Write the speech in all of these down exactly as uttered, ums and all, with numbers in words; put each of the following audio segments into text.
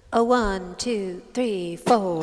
A one, two, three, four.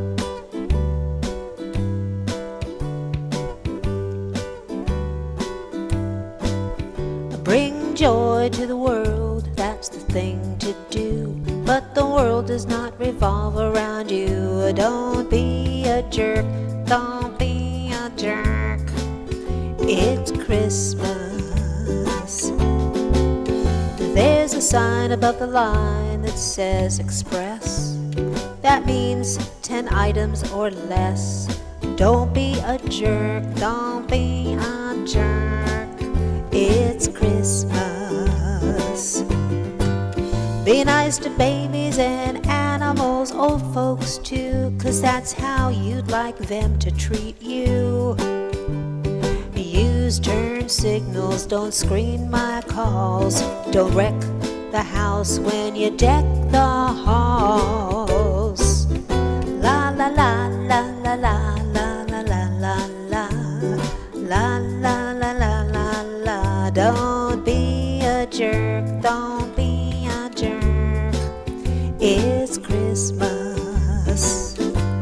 Bring joy to the world, that's the thing to do. But the world does not revolve around you. Don't be a jerk, don't be a jerk. It's Christmas. There's a sign above the line that says express. That means ten items or less. Don't be a jerk, don't be a jerk. It's Christmas. Be nice to babies and animals, old folks too, 'cause that's how you'd like them to treat you. Use turn signals, don't screen my calls. Don't wreck the house when you deck the halls. La la la la la la la la la la la la la la la la la. Don't be a jerk, don't be a jerk. It's Christmas.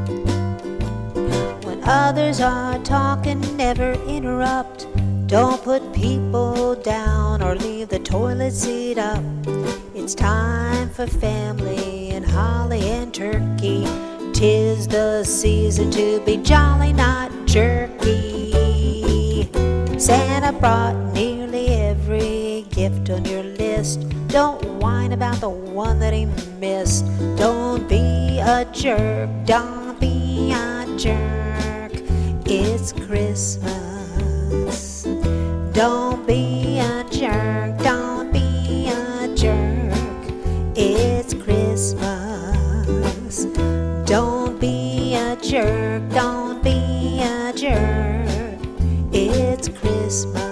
When others are talking, never interrupt. Don't put people down or leave the toilet seat up. It's time for family and holly and turkey. 'Tis the season to be jolly, not jerky. Santa brought nearly every gift on your list. Don't whine about the one that he missed. Don't be a jerk, don't be a jerk. It's Christmas. Don't be a jerk, don't be a jerk. It's Christmas. Don't be a jerk, don't be a jerk. It's Christmas.